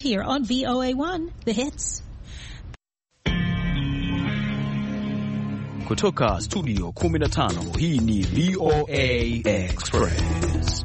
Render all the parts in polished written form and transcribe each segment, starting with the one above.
Here on VOA1, The Hits. Kutoka studio 15, hii ni VOA Express.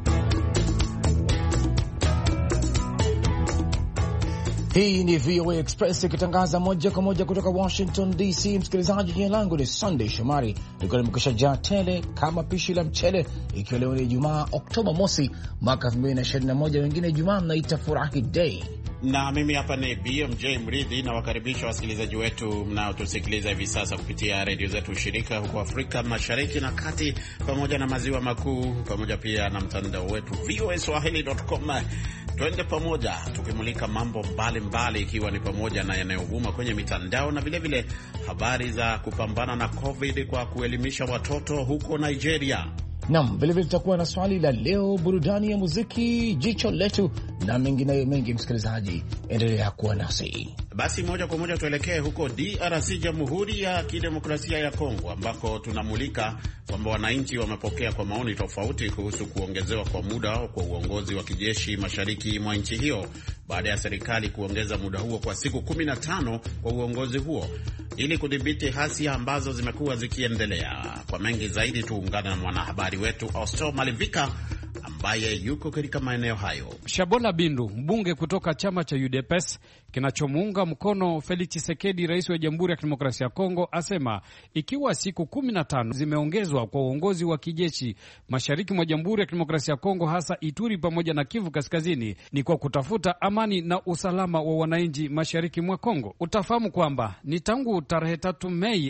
Hii ni VOA Express ikitangaza moja kwa moja kutoka Washington DC. Msikilizaji, jina langu ni Sunday Shomari, niko nimekushajaa tele kama pishi la mchele, ikiwa leo ni Ijumaa Oktoba mosi mwaka 2021, wengine Ijumaa mnaita furahi day. Na mimi hapa ni BMJ Mridhi, na wakaribisha wasikilizaji wetu mnaotusikiliza hivi sasa kupitia redio zetu shirika huko Afrika Mashariki na Kati pamoja na Maziwa Makuu, pamoja pia na mtandao wetu voaswahili.com. Twende pamoja tukimulika mambo mbalimbali, ikiwa ni pamoja na yanayovuma kwenye mitandao na vile vile habari za kupambana na COVID kwa kuelimisha watoto huko Nigeria. Naam, vile vile tutakuwa na swali la leo, burudani ya muziki, jicho letu na mengineyo mengi. Msikilizaji, endelea kuwa nasi. Basi moja kwa moja tuelekee huko DRC, Jamhuri ya Kidemokrasia ya Kongo, ambako tunamulika kwamba wananchi wamepokea kwa maoni tofauti kuhusu kuongezewa kwa muda kwa uongozi wa kijeshi mashariki mwa nchi hiyo, baada ya serikali kuongeza muda huo kwa siku 15 kwa uongozi huo ili kudhibiti hasia ambazo zimekuwa zikiendelea. Kwa mengi zaidi tuungana na mwanahabari wetu Austin Malivika ambaye yuko katika maeneo hayo. Shabola Bindu, mbunge kutoka chama cha UDPS kinachomuunga mkono Felix Tshisekedi, rais wa Jamhuri ya Kidemokrasia ya Kongo, asema ikiwa siku 15 zimeongezwa kwa uongozi wa kijeshi mashariki mwa Jamhuri ya Kidemokrasia ya Kongo, hasa Ituri pamoja na Kivu Kaskazini, ni kwa kutafuta amani na usalama wa wananchi mashariki mwa Kongo. Utafahamu kwamba ni tangu tarehe 3 Mei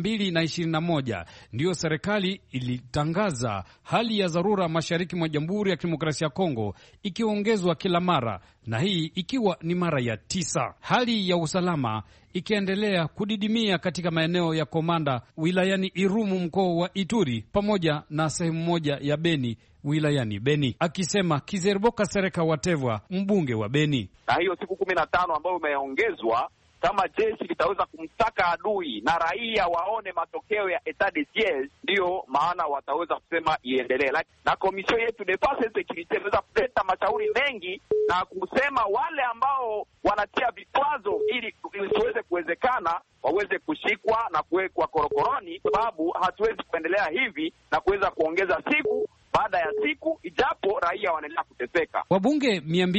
2021 ndiyo serikali ilitangaza hali ya dharura mashariki mwa Jamhuri ya Kidemokrasia ya Kongo, ikiongezwa kila mara, na hii ikiwa ni mara ya 9. Hali ya usalama ikiendelea kudidimia katika maeneo ya Komanda wilayani Irumu mkoa wa Ituri pamoja na sehemu moja ya Beni wilayani Beni, akisema Kizerboka Sereka Watevwa, mbunge wa Beni. Na hiyo siku 15 ambayo imeongezwa, kama jeshi litaweza kumsaka adui na raia waone matokeo ya etat de siege, ndiyo maana wataweza kusema iendelee. Na komisio yetu de passe securite inaweza kuleta mashauri mengi na kusema wale ambao wanatia vikwazo ili siweze kuwezekana waweze kushikwa na kuwekwa korokoroni, sababu hatuwezi kuendelea hivi na kuweza kuongeza siku baada ya siku, ijapo raia wanaendelea kuteseka. Wabunge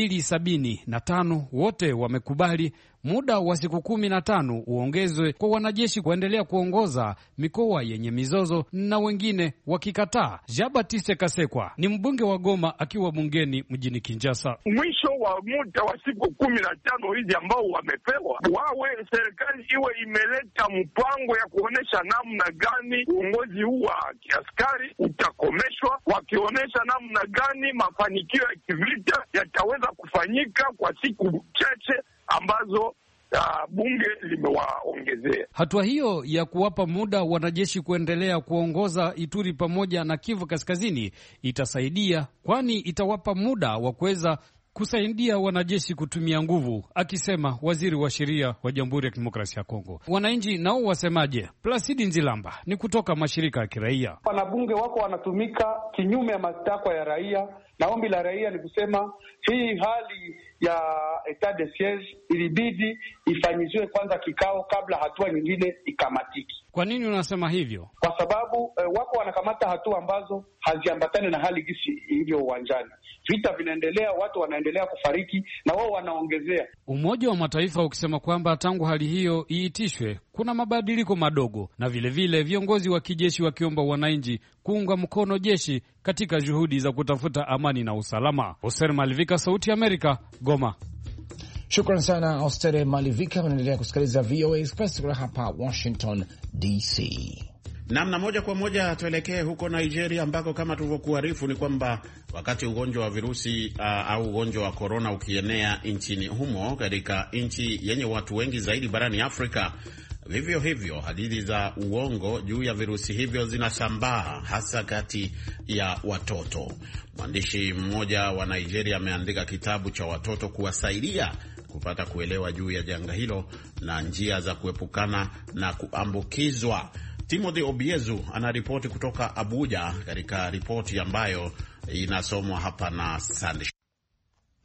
275 wote wamekubali muda wa siku 15 uongezwe kwa wanajeshi kuendelea kuongoza mikoa yenye mizozo, na wengine wakikataa. Jean-Baptiste Kasekwa ni mbunge wa Goma akiwa bungeni mjini Kinshasa. Mwisho wa muda wa siku 15 hizi ambao wamepewa, wawe serikali iwe imeleta mpango ya kuonesha namna gani uongozi huu wa kiaskari utakomeshwa, wakionyesha namna gani mafanikio ya kivita yataweza kufanyika kwa siku chache ambazo bunge limewaongezea. Hatua hiyo ya kuwapa muda wanajeshi kuendelea kuongoza Ituri pamoja na Kivu Kaskazini itasaidia, kwani itawapa muda wa kuweza kusaidia wanajeshi kutumia nguvu, akisema waziri wa sheria wa Jamhuri ya Kidemokrasia ya Kongo. Wananchi nao wasemaje? Placidi Nzilamba ni kutoka mashirika ya kiraia. Wanabunge wako wanatumika kinyume ya matakwa ya raia, na ombi la raia ni kusema hii hali ya etat de siege ilibidi ifanyiziwe kwanza kikao kabla hatua nyingine ikamatiki. Kwa nini unasema hivyo? Kwa sababu wako wanakamata hatua ambazo haziambatani na hali gisi ilivyo uwanjani. Vita vinaendelea, watu wanaendelea kufariki na wao wanaongezea. Umoja wa Mataifa ukisema kwamba tangu hali hiyo iitishwe kuna mabadiliko madogo, na vilevile viongozi wa kijeshi wakiomba wananchi kuunga mkono jeshi katika juhudi za kutafuta amani na usalama. Oser Malivika, Sauti ya Amerika, Goma. Shukran sana Ostere Malivika. Unaendelea kusikiliza VOA Express kutoka hapa Washington DC. Namna moja kwa moja tuelekee huko Nigeria, ambako kama tulivyokuarifu ni kwamba wakati ugonjwa wa virusi au ugonjwa wa korona ukienea nchini humo, katika nchi yenye watu wengi zaidi barani Afrika, vivyo hivyo hadithi za uongo juu ya virusi hivyo zinasambaa hasa kati ya watoto. Mwandishi mmoja wa Nigeria ameandika kitabu cha watoto kuwasaidia kupata kuelewa juu ya janga hilo na njia za kuepukana na kuambukizwa. Timothy Obiezu anaripoti kutoka Abuja, katika ripoti ambayo inasomwa hapa na Sandy.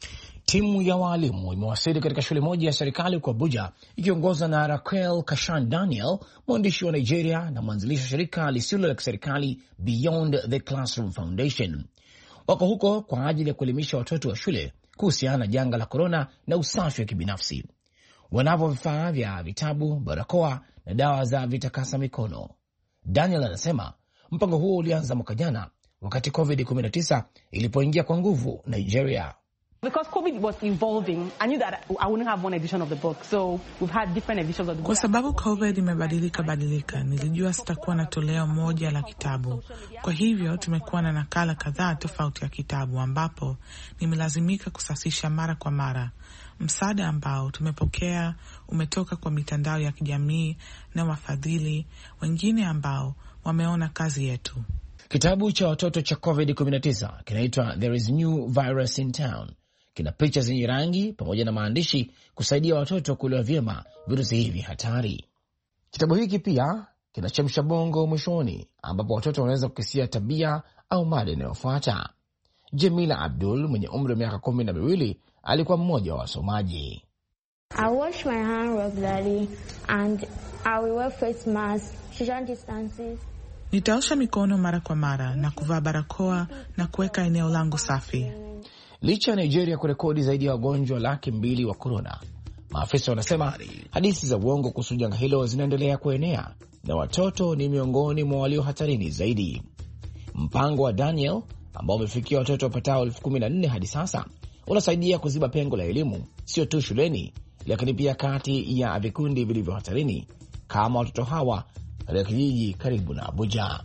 Timu ya waalimu imewasili katika shule moja ya serikali huko Abuja ikiongozwa na Raquel Kashan Daniel, mwandishi wa Nigeria na mwanzilishi wa shirika lisilo la kiserikali Beyond the Classroom Foundation. Wako huko kwa ajili ya kuelimisha watoto wa shule kuhusiana na janga la korona na usafi wa kibinafsi. Wanavyo vifaa vya vitabu, barakoa na dawa za vitakasa mikono. Daniel anasema mpango huo ulianza mwaka jana wakati COVID-19 ilipoingia kwa nguvu Nigeria. Because COVID was evolving, I knew that I wouldn't have one edition of the book. So we've had different editions of the book. Kwa sababu COVID imebadilika, nilijua sitakuwa na toleo moja la kitabu. Kwa hivyo tumekuwa na nakala kadhaa tofauti ya kitabu ambapo nimelazimika kusasisha mara kwa mara. Msaada ambao tumepokea umetoka kwa mitandao ya kijamii na wafadhili wengine ambao wameona kazi yetu. Kitabu cha watoto cha COVID-19 kinaitwa There is New Virus in Town. Kina picha zenye rangi pamoja na maandishi kusaidia watoto kuelewa vyema virusi hivi hatari. Kitabu hiki pia kinachemsha bongo mwishoni, ambapo watoto wanaweza kukisia tabia au mada inayofuata. Jamila Abdul mwenye umri wa miaka 12 alikuwa mmoja wa wasomaji. I wash my hands regularly and I will wear face mask, social distances. Nitaosha mikono mara kwa mara na kuvaa barakoa na kuweka eneo langu safi. Licha ya Nigeria kurekodi zaidi ya wagonjwa 200,000 wa korona, maafisa wanasema hadithi za uongo kuhusu janga hilo zinaendelea kuenea na watoto ni miongoni mwa walio hatarini zaidi. Mpango wa Daniel ambao umefikia watoto wapatao 14,000 hadi sasa unasaidia kuziba pengo la elimu, sio tu shuleni, lakini pia kati ya vikundi vilivyo hatarini kama watoto hawa katika kijiji karibu na Abuja.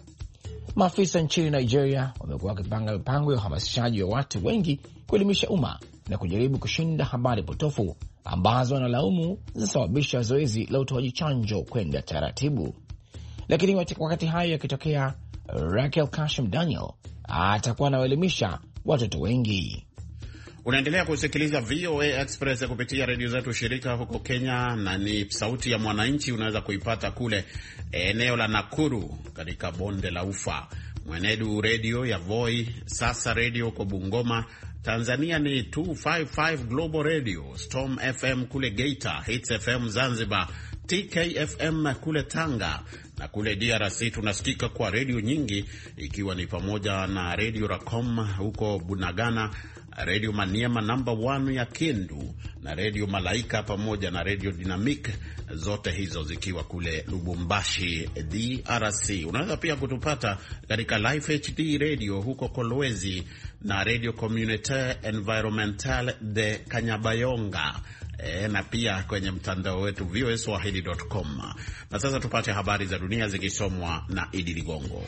Maafisa nchini Nigeria wamekuwa wakipanga mipango ya uhamasishaji wa watu wengi kuelimisha umma na kujaribu kushinda habari potofu ambazo wanalaumu zinasababisha zoezi la utoaji chanjo kwenda taratibu. Lakini wakati hayo yakitokea, Raquel Kashan Daniel atakuwa anawaelimisha watoto wengi. Unaendelea kusikiliza VOA Express kupitia redio zetu shirika huko Kenya, na ni Sauti ya Mwananchi unaweza kuipata kule eneo la Nakuru katika bonde la Ufa, Mwenedu Radio ya Voi, Sasa Radio kwa Bungoma. Tanzania ni 255 Global Radio, Storm FM kule Geita, Hits FM Zanzibar, TKFM kule Tanga, na kule DRC tunasikika kwa redio nyingi ikiwa ni pamoja na Radio Racom huko Bunagana, Radio Maniema number 1 ya Kindu na Radio Malaika pamoja na Radio Dynamic, zote hizo zikiwa kule Lubumbashi DRC. Unaweza pia kutupata katika Live HD Radio huko Kolwezi na Radio Communautaire Environmental de Kanyabayonga, na pia kwenye mtandao wetu voaswahili.com. Na sasa tupate habari za dunia zikisomwa na Idi Ligongo.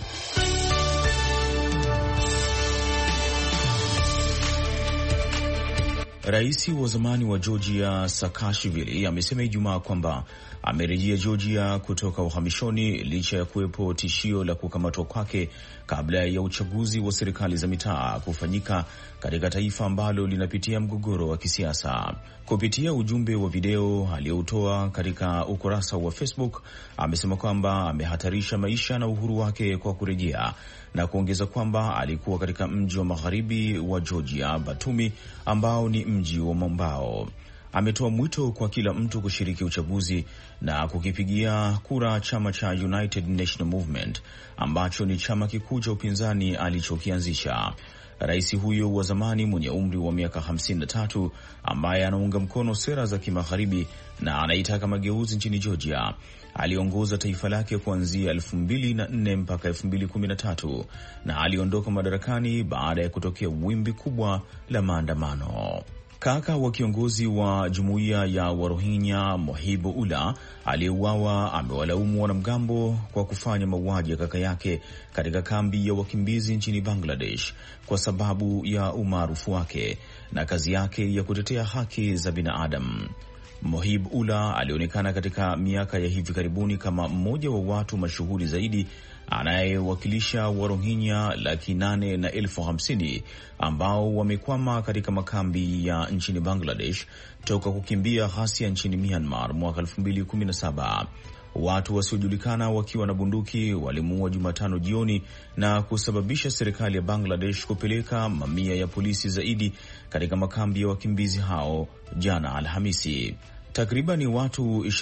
Rais wa zamani wa Georgia Saakashvili amesema Ijumaa kwamba amerejea Georgia kutoka uhamishoni licha ya kuwepo tishio la kukamatwa kwake kabla ya uchaguzi wa serikali za mitaa kufanyika katika taifa ambalo linapitia mgogoro wa kisiasa. Kupitia ujumbe wa video aliyoutoa katika ukurasa wa Facebook, amesema kwamba amehatarisha maisha na uhuru wake kwa kurejea, na kuongeza kwamba alikuwa katika mji wa magharibi wa Georgia, Batumi, ambao ni mji wa mwambao. Ametoa mwito kwa kila mtu kushiriki uchaguzi na kukipigia kura chama cha United National Movement ambacho ni chama kikuu cha upinzani alichokianzisha. Rais huyo wa zamani mwenye umri wa miaka 53 ambaye anaunga mkono sera za kimagharibi na anaitaka mageuzi nchini Georgia aliongoza taifa lake kuanzia 2004 mpaka 2013 na aliondoka madarakani baada ya kutokea wimbi kubwa la maandamano. Kaka wa kiongozi wa jumuiya ya Warohingya Mohib Ula aliyeuawa amewalaumu wanamgambo kwa kufanya mauaji ya kaka yake katika kambi ya wakimbizi nchini Bangladesh kwa sababu ya umaarufu wake na kazi yake ya kutetea haki za binadamu. Mohib Ula alionekana katika miaka ya hivi karibuni kama mmoja wa watu mashuhuri zaidi anayewakilisha Warohingya 850,000 ambao wamekwama katika makambi ya nchini Bangladesh toka kukimbia ghasia nchini Myanmar mwaka 2017. Watu wasiojulikana wakiwa na bunduki walimuua Jumatano jioni na kusababisha serikali ya Bangladesh kupeleka mamia ya polisi zaidi katika makambi ya wakimbizi hao jana Alhamisi. Takribani watu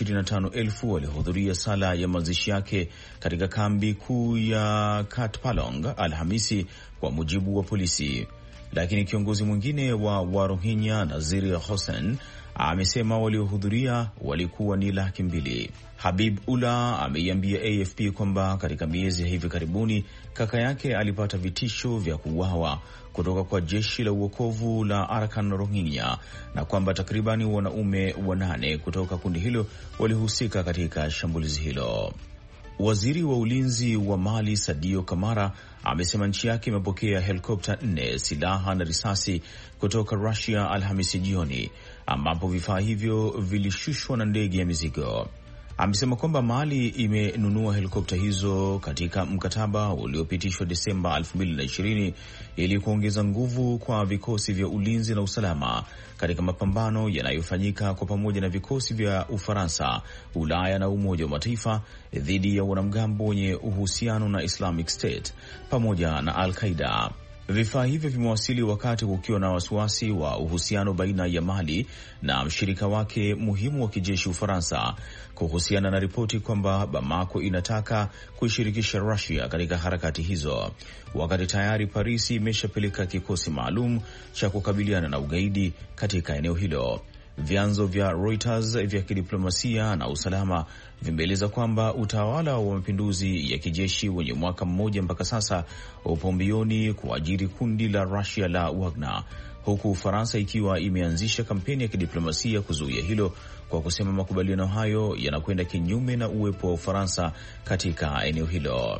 25,000 walihudhuria sala ya mazishi yake katika kambi kuu ya Katpalong Alhamisi, kwa mujibu wa polisi. Lakini kiongozi mwingine wa Rohingya, Nazir Hossain, amesema waliohudhuria walikuwa ni 200,000. Habib Ullah ameiambia AFP kwamba katika miezi ya hivi karibuni kaka yake alipata vitisho vya kuuawa kutoka kwa jeshi la uokovu la Arakan Rohingya na kwamba takribani wanaume 8 kutoka kundi hilo walihusika katika shambulizi hilo. Waziri wa ulinzi wa Mali Sadio Kamara amesema nchi yake imepokea helikopta 4, silaha na risasi kutoka Russia Alhamisi jioni, ambapo vifaa hivyo vilishushwa na ndege ya mizigo. Amesema kwamba Mali imenunua helikopta hizo katika mkataba uliopitishwa Desemba 2020 ili kuongeza nguvu kwa vikosi vya ulinzi na usalama katika mapambano yanayofanyika kwa pamoja na vikosi vya Ufaransa, Ulaya na Umoja wa Mataifa dhidi ya wanamgambo wenye uhusiano na Islamic State pamoja na Al-Qaeda. Vifaa hivyo vimewasili wakati kukiwa na wasiwasi wa uhusiano baina ya Mali na mshirika wake muhimu wa kijeshi Ufaransa, kuhusiana na ripoti kwamba Bamako inataka kuishirikisha Russia katika harakati hizo, wakati tayari Paris imeshapeleka kikosi maalum cha kukabiliana na ugaidi katika eneo hilo. Vyanzo vya Reuters vya kidiplomasia na usalama vimeeleza kwamba utawala wa mapinduzi ya kijeshi wenye mwaka mmoja mpaka sasa upo mbioni kuajiri kundi la Russia la Wagner, huku Ufaransa ikiwa imeanzisha kampeni ya kidiplomasia kuzuia hilo kwa kusema makubaliano hayo yanakwenda kinyume na uwepo wa Ufaransa katika eneo hilo.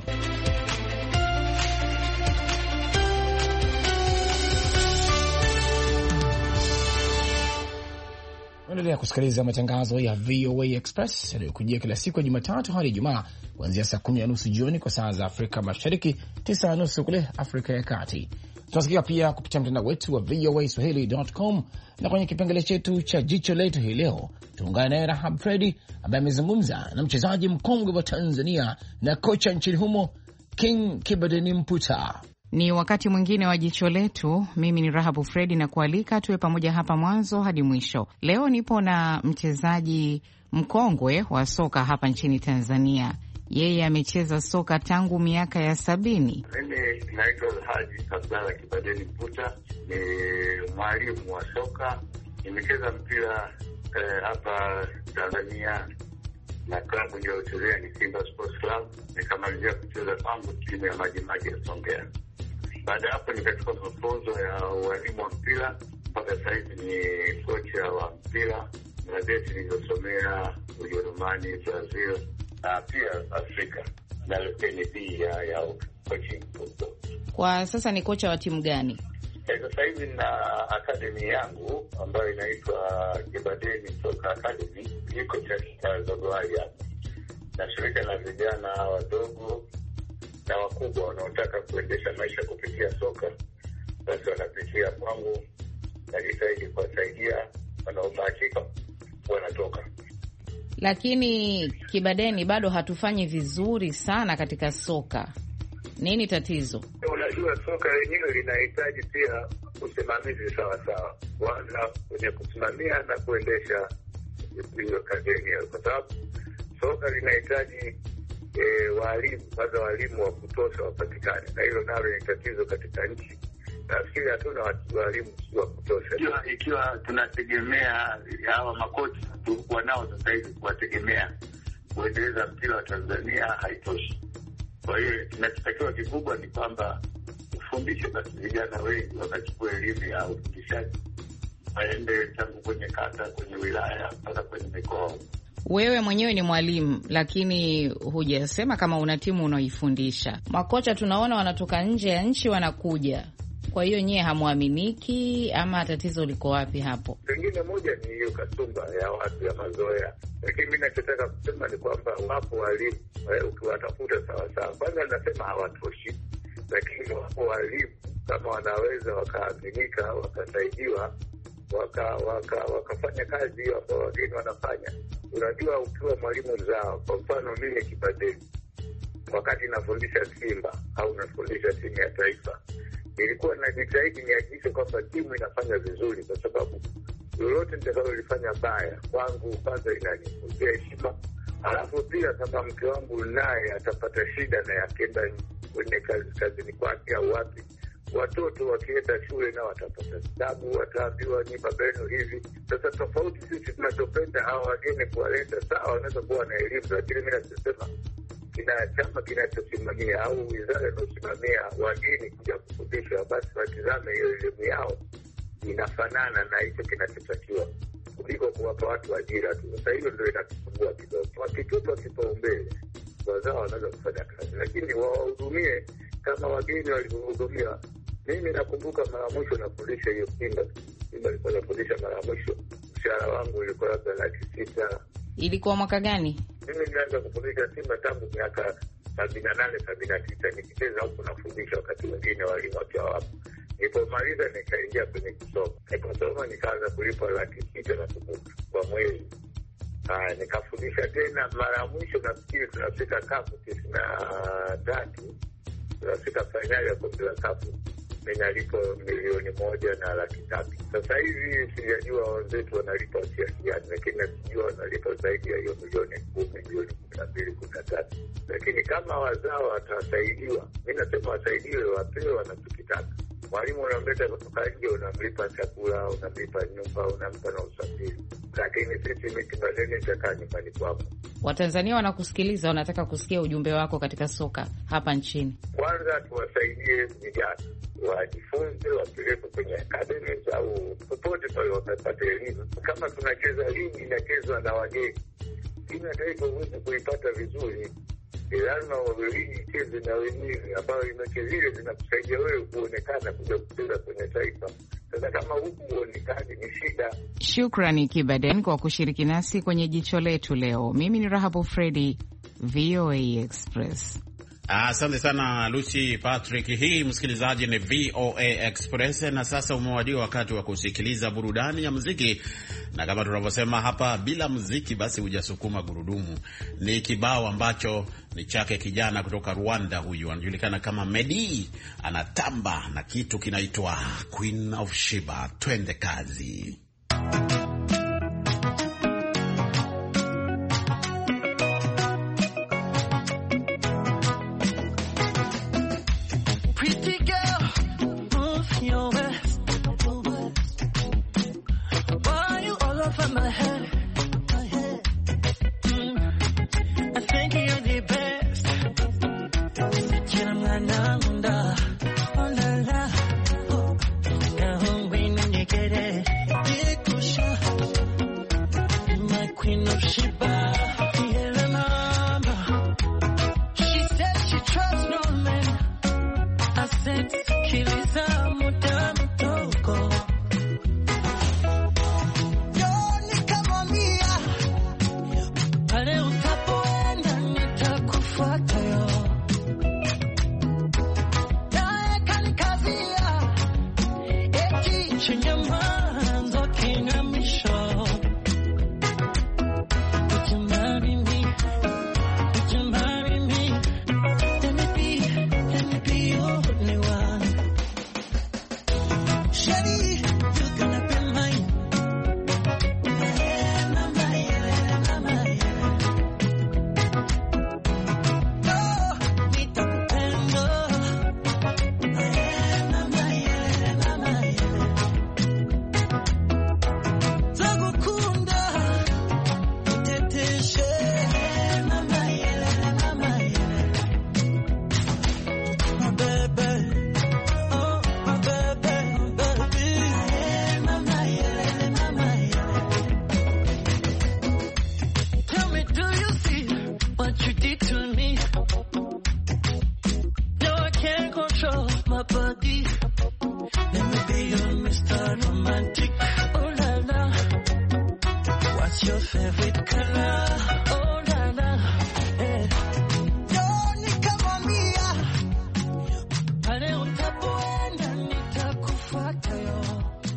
Endelea kusikiliza matangazo ya VOA Express yanayokujia kila siku ya Jumatatu hadi Ijumaa kuanzia saa 10:30 jioni kwa saa za Afrika Mashariki, 9:30 kule Afrika ya Kati. Tunasikia pia kupitia mtandao wetu wa voaswahili.com, na kwenye kipengele chetu cha jicho letu hii leo tuungane naye Rahab Fredi ambaye amezungumza na mchezaji mkongwe wa Tanzania na kocha nchini humo King Kibadeni Mputa. Ni wakati mwingine wa jicho letu. Mimi ni Rahabu Fredi na kualika tuwe pamoja hapa mwanzo hadi mwisho. Leo nipo na mchezaji mkongwe wa soka hapa nchini Tanzania. Yeye amecheza soka tangu miaka ya 70. Mimi naitwa Haji Abdalla Kibadeni Mputa, ni mwalimu wa soka. Nimecheza mpira hapa Tanzania na klabu niliyochezea ni Simba Sports Club. Nikamalizia kucheza kwangu timu ya Majimaji ya Songea. Baada ya hapo nikachukua mafunzo ya ualimu wa mpira, mpaka sasa hivi ni kocha wa mpira na desi nilizosomea Ujerumani, Brazil na pia Afrika na LPNB ya coaching football. Kwa sasa ni kocha wa timu gani? Sasa hivi na akademi yangu ambayo inaitwa Kibadeni Soka Academy, iko cha Zogoaja. Nashirika na vijana wadogo na wakubwa wanaotaka kuendesha maisha kupitia soka, basi wanapitia kwangu, najitahidi kuwasaidia, wanaobahatika wanatoka. Lakini Kibadeni, bado hatufanyi vizuri sana katika soka. Nini tatizo? Unajua, soka lenyewe linahitaji pia usimamizi sawasawa, kwanza kwenye kusimamia na kuendesha hiyo akademia, kwa sababu soka linahitaji walimu, kwanza walimu wa kutosha wapatikane, na hilo nalo ni tatizo katika nchi. Nafikiri hatuna walimu wa kutosha. Ikiwa tunategemea hawa makocha tulikuwa nao sasa hivi, kuwategemea kuendeleza mpira wa Tanzania haitoshi. Kwa hiyo kinachotakiwa kikubwa ni kwamba ufundishe basi vijana wengi wakachukua elimu ya ufundishaji, waende tangu kwenye kata, kwenye wilaya mpaka kwenye mikoa. Wewe mwenyewe ni mwalimu, lakini hujasema kama una timu unaoifundisha. Makocha tunaona wanatoka nje ya nchi wanakuja, kwa hiyo nyie hamwaminiki ama tatizo liko wapi hapo? Pengine moja ni hiyo kasumba ya watu ya mazoea, lakini mimi nachotaka kusema ni kwamba wapo walimu ukiwatafuta sawasawa. Kwanza nasema hawatoshi, lakini wapo walimu kama wanaweza wakaaminika wakasaidiwa, wakafanya kazi hiyo ambao wageni wanafanya. Unajua, ukiwa mwalimu mzao, kwa mfano mimi Kibadeni, wakati nafundisha Simba au nafundisha timu ya taifa, nilikuwa najitahidi nihakikishe kwamba timu inafanya vizuri, kwa sababu lolote nitakalolifanya baya kwangu kwanza inanivunjia heshima. Alafu pia kama mke wangu naye atapata shida na akienda kwenye kazini kwake au wapi, watoto wakienda shule nao watapata tabu, wataambiwa ni babenu hivi. Sasa tofauti sisi tunachopenda hawa wageni kuwaleta, sawa, wanaweza kuwa na elimu, lakini mimi nasema kina chama kinachosimamia au wizara inayosimamia wageni kuja kufundisha, basi watizame hiyo elimu yao inafanana na hicho kinachotakiwa, kuliko kuwapa watu ajira tu. Sasa hiyo ndio inatusumbua kidogo. Wakitupa kipaumbele, wazao wanaweza kufanya kazi, lakini wawahudumie kama wageni walivyohudumiwa. Mimi nakumbuka mara mwisho nafundisha hiyo Simba ilikuwa nafundisha mara mwisho, mshahara wangu ulikuwa labda 600,000. Ilikuwa mwaka gani? Mimi nilianza kufundisha Simba tangu miaka 78 79, nikicheza huko nafundisha wakati wengine walimu wakiwa wapo. Nilipomaliza nikaingia kwenye kusoma. Nikasoma nikaanza kulipa 600,000 kwa mwezi. Nikafundisha tena mara mwisho, nafikiri tunafika kafu 93, tunafika fainali ya kombe la kafu, ninalipo 1,103,000. Sasa hivi sijajua wenzetu wanalipa kiasi gani, lakini sijua wanalipa zaidi ya hiyo 10,000, 12,000, 13,000. Lakini kama wazao watasaidiwa, mimi nasema wasaidiwe, wapewe wanachokitaka. Mwalimu unamleta kutoka nje, unamlipa chakula, unamlipa nyumba, unampa na usafiri, lakini sisi Kibadeni tutakaa nyumbani kwako. Watanzania wanakusikiliza, wanataka kusikia ujumbe wako katika soka hapa nchini. Kwanza tuwasaidie vijana wajifunze, wapelekwe kwenye academy au popote pale wakapata elimu. Kama tunacheza ligi inachezwa na wageni, timu ya taifa huwezi kuipata vizuri, lazima wawili icheze na wenyewe, ambayo mechi zile zinakusaidia wewe kuonekana kuja kucheza kwenye taifa. Sasa kama huku huonekani ni shida. Shukrani Kibaden kwa kushiriki nasi kwenye jicho letu leo. Mimi ni Rahabu Fredi, VOA Express. Asante sana Lucy Patrick. Hii msikilizaji ni VOA Express, na sasa umewadia wakati wa kusikiliza burudani ya muziki, na kama tunavyosema hapa, bila muziki basi hujasukuma gurudumu. Ni kibao ambacho ni chake kijana kutoka Rwanda, huyu anajulikana kama Medi, anatamba na kitu kinaitwa Queen of Sheba. Twende kazi.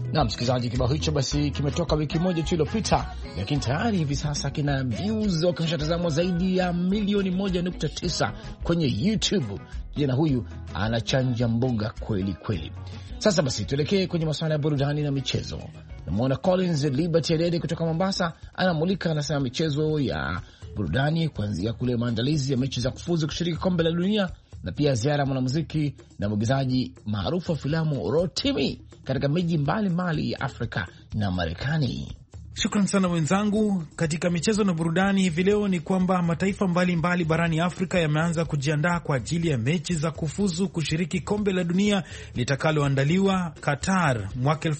Na msikilizaji, kibao hicho basi kimetoka wiki moja tu iliyopita, lakini tayari hivi sasa kina views wakishatazamwa zaidi ya milioni 1.9 kwenye YouTube. Jana huyu anachanja mboga kweli kweli. Sasa basi tuelekee kwenye masuala ya burudani na michezo. Namuona Collins Liberty Adede kutoka Mombasa anamulika, anasema michezo ya burudani kuanzia kule maandalizi ya mechi za kufuzu kushiriki kombe la dunia, na pia ziara ya mwanamuziki na mwigizaji maarufu wa filamu Rotimi katika miji mbalimbali ya Afrika na Marekani. Shukran sana wenzangu. Katika michezo na burudani hivi leo ni kwamba mataifa mbalimbali barani Afrika yameanza kujiandaa kwa ajili ya mechi za kufuzu kushiriki kombe la dunia litakaloandaliwa Qatar mwaka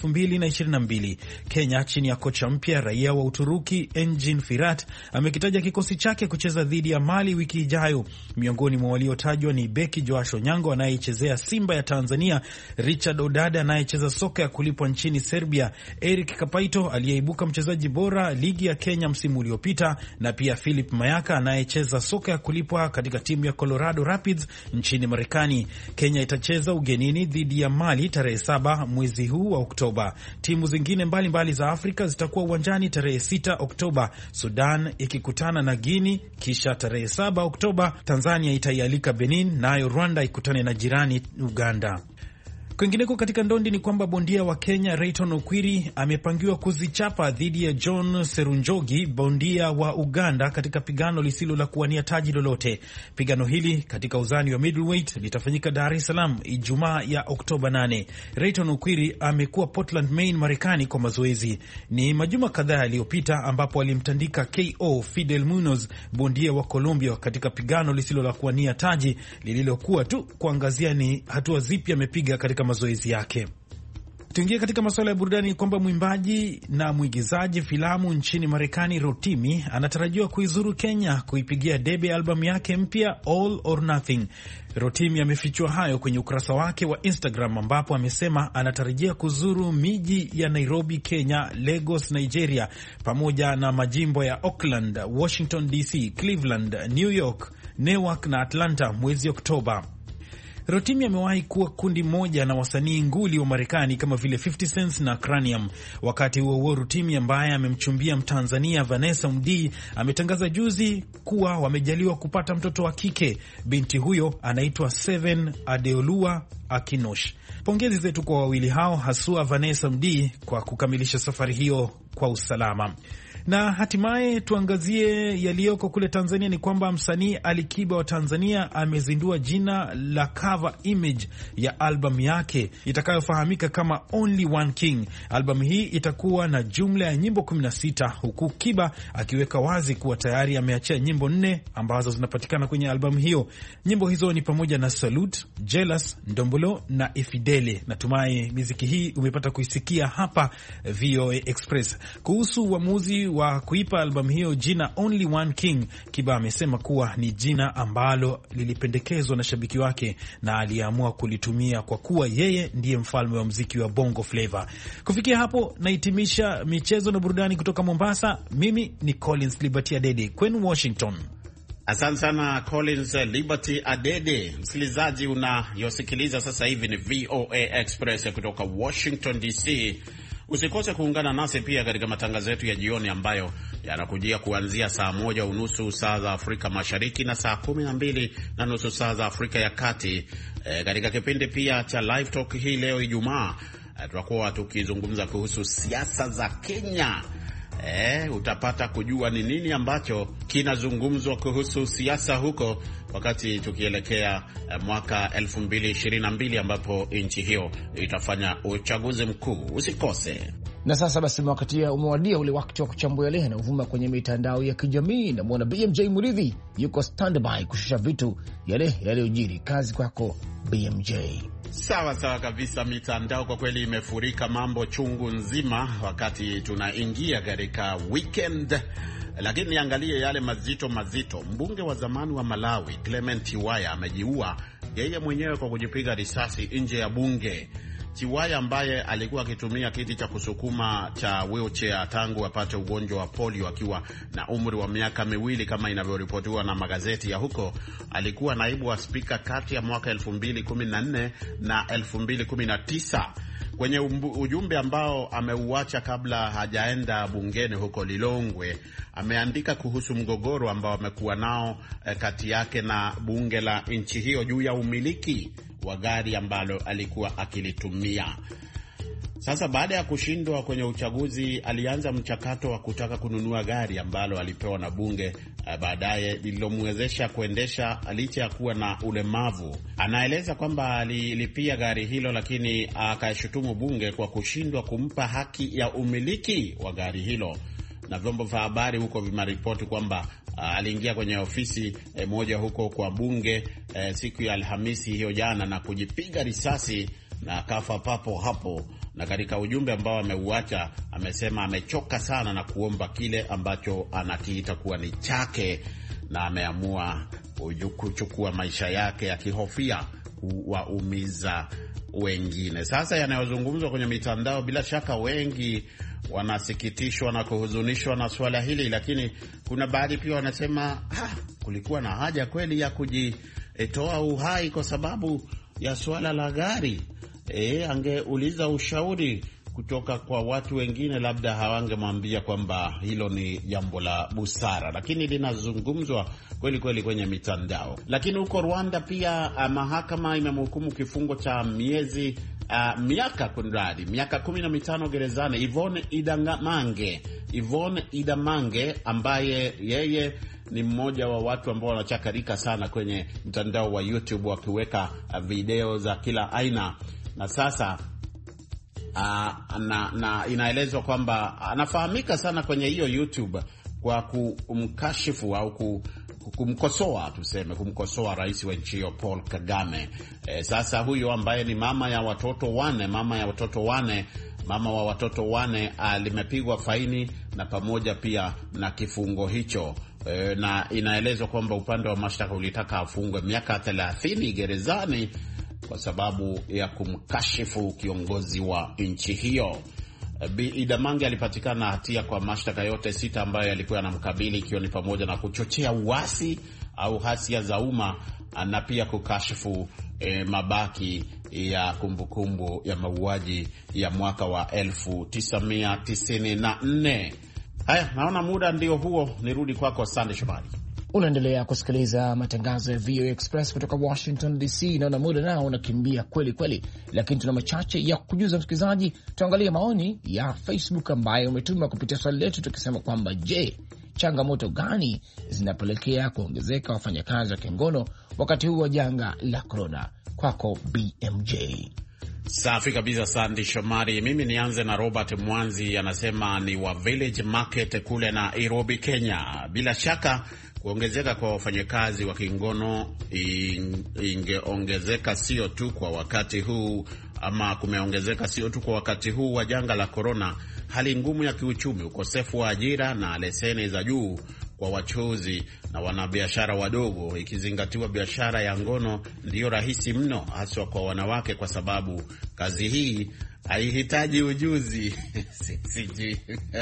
2022. Kenya chini ya kocha mpya raia wa Uturuki Engin Firat amekitaja kikosi chake kucheza dhidi ya Mali wiki ijayo. Miongoni mwa waliotajwa ni beki Joash Onyango anayechezea Simba ya Tanzania, Richard Odada anayecheza soka ya kulipwa nchini Serbia, Eric Kapaito aliyeibuka mchezaji bora ligi ya Kenya msimu uliopita, na pia Philip Mayaka anayecheza soka ya kulipwa katika timu ya Colorado Rapids nchini Marekani. Kenya itacheza ugenini dhidi ya Mali tarehe 7 mwezi huu wa Oktoba. Timu zingine mbalimbali za Afrika zitakuwa uwanjani tarehe 6 Oktoba, Sudan ikikutana na Guinea, kisha tarehe 7 Oktoba Tanzania itaialika Benin, nayo Rwanda ikutane na jirani Uganda. Kwingineko katika ndondi ni kwamba bondia wa Kenya Rayton Okwiri amepangiwa kuzichapa dhidi ya John Serunjogi, bondia wa Uganda, katika pigano lisilo la kuwania taji lolote. Pigano hili katika uzani wa middleweight litafanyika Dar es Salaam Ijumaa ya Oktoba 8. Rayton Okwiri amekuwa Portland, Maine, Marekani kwa mazoezi. Ni majuma kadhaa yaliyopita ambapo alimtandika KO Fidel Munoz, bondia wa Colombia, katika pigano lisilo la kuwania taji lililokuwa tu kuangazia ni hatua zipi amepiga katika mazoezi yake. Tuingie katika masuala ya burudani kwamba mwimbaji na mwigizaji filamu nchini Marekani Rotimi anatarajiwa kuizuru Kenya kuipigia debe albamu yake mpya All or Nothing. Rotimi amefichua hayo kwenye ukurasa wake wa Instagram ambapo amesema anatarajia kuzuru miji ya Nairobi Kenya, Lagos Nigeria, pamoja na majimbo ya Auckland, Washington DC, Cleveland, New York, Newark na Atlanta mwezi Oktoba. Rotimi amewahi kuwa kundi moja na wasanii nguli wa Marekani kama vile 50 Cent na Cranium. Wakati huo Rotimi ambaye amemchumbia Mtanzania Vanessa Mdee ametangaza juzi kuwa wamejaliwa kupata mtoto wa kike. Binti huyo anaitwa Seven Adeolua Akinosh. Pongezi zetu kwa wawili hao, haswa Vanessa Mdee kwa kukamilisha safari hiyo kwa usalama. Na hatimaye tuangazie yaliyoko kule Tanzania. Ni kwamba msanii Ali Kiba wa Tanzania amezindua jina la cover image ya albamu yake itakayofahamika kama Only One King. Albamu hii itakuwa na jumla ya nyimbo 16, huku Kiba akiweka wazi kuwa tayari ameachia nyimbo 4 ambazo zinapatikana kwenye albamu hiyo. Nyimbo hizo ni pamoja na Salute, Jealous, Ndombolo na Ifidele. Natumai muziki hii umepata kuisikia hapa VOA Express. Kuhusu uamuzi wa kuipa albamu hiyo jina Only One King, Kiba amesema kuwa ni jina ambalo lilipendekezwa na shabiki wake na aliamua kulitumia kwa kuwa yeye ndiye mfalme wa muziki wa Bongo Flava. Kufikia hapo nahitimisha michezo na burudani kutoka Mombasa. Mimi ni Collins Liberty Adede kwenu Washington. Asante sana Collins Liberty Adede. Msikilizaji, unayosikiliza sasa hivi ni VOA Express kutoka Washington DC. Usikose kuungana nasi pia katika matangazo yetu ya jioni ambayo yanakujia kuanzia saa 1:30 saa za Afrika Mashariki na saa 12:30 saa za Afrika ya Kati. Katika kipindi pia cha Live Talk hii leo Ijumaa, tutakuwa tukizungumza kuhusu siasa za Kenya. Utapata kujua ni nini ambacho kinazungumzwa kuhusu siasa huko wakati tukielekea mwaka 2022 ambapo nchi hiyo itafanya uchaguzi mkuu. Usikose. Na sasa basi wakati umewadia ule wakati wa kuchambua yale na uvuma kwenye mitandao ya kijamii, na muona BMJ Muridhi yuko standby kushusha vitu yale yaliyojiri. Kazi kwako BMJ. Sawa kabisa. Mitandao kwa kweli imefurika mambo chungu nzima wakati tunaingia katika weekend, lakini niangalie yale mazito. Mbunge wa zamani wa Malawi Clement Chiwaya amejiua yeye mwenyewe kwa kujipiga risasi nje ya bunge. Chiwaya ambaye alikuwa akitumia kiti cha kusukuma cha wheelchair tangu apate ugonjwa wa polio akiwa na umri wa miaka 2 kama inavyoripotiwa na magazeti ya huko, alikuwa naibu wa spika kati ya mwaka 2014 na 2019. Kwenye ujumbe ambao ameuacha kabla hajaenda bungeni huko Lilongwe, ameandika kuhusu mgogoro ambao amekuwa nao kati yake na bunge la nchi hiyo juu ya umiliki wa gari ambalo alikuwa akilitumia. Sasa baada ya kushindwa kwenye uchaguzi, alianza mchakato wa kutaka kununua gari ambalo alipewa na bunge baadaye, lililomwezesha kuendesha licha ya kuwa na ulemavu. Anaeleza kwamba alilipia gari hilo, lakini akashutumu bunge kwa kushindwa kumpa haki ya umiliki wa gari hilo, na vyombo vya habari huko vimeripoti kwamba aliingia kwenye ofisi moja huko kwa bunge siku ya Alhamisi hiyo jana na kujipiga risasi na akafa papo hapo. Na katika ujumbe ambao ameuacha, amesema amechoka sana na kuomba kile ambacho anakiita kuwa ni chake, na ameamua kuchukua maisha yake akihofia kuwaumiza wengine. Sasa yanayozungumzwa kwenye mitandao, bila shaka wengi wanasikitishwa na kuhuzunishwa na swala hili, lakini kuna baadhi pia wanasema kulikuwa na haja kweli ya kujitoa uhai kwa sababu ya swala la gari. Angeuliza ushauri kutoka kwa watu wengine, labda hawangemwambia kwamba hilo ni jambo la busara, lakini linazungumzwa kweli kweli kwenye mitandao. Lakini huko Rwanda pia mahakama imemhukumu kifungo cha miaka 15 gerezani Yvonne Idamange ambaye yeye ni mmoja wa watu ambao wanachakarika sana kwenye mtandao wa YouTube wakiweka video za kila aina. Na sasa inaelezwa kwamba anafahamika sana kwenye hiyo YouTube kwa kumkashifu au kumkosoa rais wa nchi hiyo Paul Kagame. Sasa huyo ambaye ni mama wa watoto wane limepigwa faini na pamoja pia na kifungo hicho. Na inaelezwa kwamba upande wa mashtaka ulitaka afungwe miaka 30 gerezani kwa sababu ya kumkashifu kiongozi wa nchi hiyo. Idamange alipatikana hatia kwa mashtaka yote 6 ambayo yalikuwa yanamkabili, ikiwa ni pamoja na kuchochea uasi au hasia za umma na pia kukashifu mabaki ya kumbukumbu ya mauaji ya mwaka wa 1994. Haya, naona muda ndio huo, nirudi kwako Sande Shomari. Unaendelea kusikiliza matangazo ya VOA Express kutoka Washington DC. Naona muda nao unakimbia kweli kweli, lakini tuna machache ya kujuza msikilizaji. Tuangalie maoni ya Facebook ambayo umetuma kupitia swali letu tukisema kwamba je, changamoto gani zinapelekea kuongezeka wafanyakazi wa kingono wakati huu wa janga la corona? Kwako BMJ. Safi kabisa, Sandy Shomari. Mimi nianze na Robert Mwanzi, anasema ni wa Village Market kule na Nairobi, Kenya. Bila shaka kuongezeka kwa wafanyakazi wa kingono ingeongezeka sio tu kwa wakati huu, ama kumeongezeka sio tu kwa wakati huu wa janga la corona. Hali ngumu ya kiuchumi, ukosefu wa ajira na leseni za juu kwa wachuuzi na wanabiashara wadogo, ikizingatiwa biashara ya ngono ndiyo rahisi mno haswa kwa wanawake, kwa sababu kazi hii haihitaji ujuzi. Sijui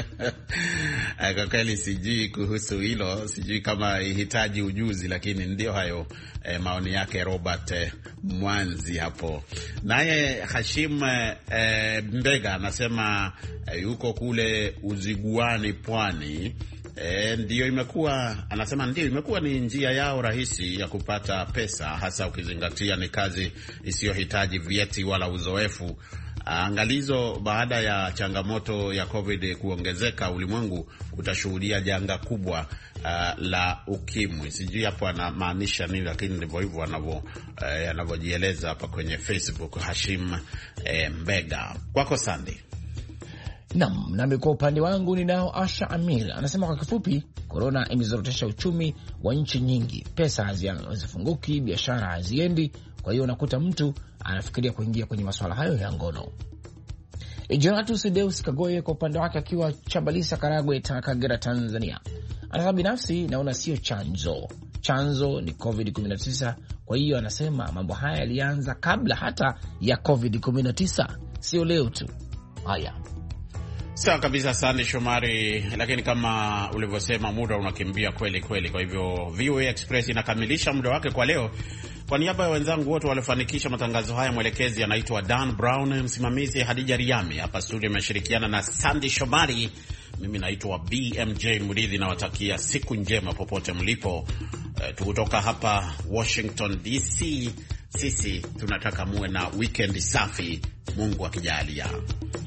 kwa kweli, sijui kuhusu hilo, sijui kama haihitaji ujuzi, lakini ndio hayo maoni yake Robert Mwanzi hapo. Naye Hashim Mbega anasema yuko kule Uziguani, Pwani. Ndio imekuwa ni njia yao rahisi ya kupata pesa, hasa ukizingatia ni kazi isiyohitaji vyeti wala uzoefu. Angalizo, baada ya changamoto ya COVID kuongezeka, ulimwengu utashuhudia janga kubwa la ukimwi. Sijui hapo anamaanisha nini, lakini ndivyo hivyo anavyojieleza hapa kwenye Facebook. Hashim Mbega, kwako Sandy. Nami kwa upande wangu ninao Asha Amir, anasema kwa kifupi, korona imezorotesha uchumi wa nchi nyingi, pesa hazifunguki, biashara haziendi, kwa hiyo unakuta mtu anafikiria kuingia kwenye masuala hayo ya ngono. Jonatus Deus Kagoye kwa upande wake akiwa Chabalisa, Karagwe, Kagera, Tanzania, anasema binafsi naona sio chanzo ni COVID-19. Kwa hiyo anasema mambo haya yalianza kabla hata ya COVID-19. sio leo tu. Haya, sawa kabisa, asante Shomari. Lakini kama ulivyosema, muda unakimbia kweli kweli. Kwa hivyo VOA Express inakamilisha muda wake kwa leo. Kwa niaba ya wenzangu wote waliofanikisha matangazo haya, mwelekezi anaitwa Dan Brown, msimamizi Hadija Riami, hapa studio imeshirikiana na Sandy Shomari. Mimi naitwa BMJ Muridhi, nawatakia siku njema popote mlipo. Kutoka hapa Washington DC, sisi tunataka muwe na weekend safi, Mungu akijalia.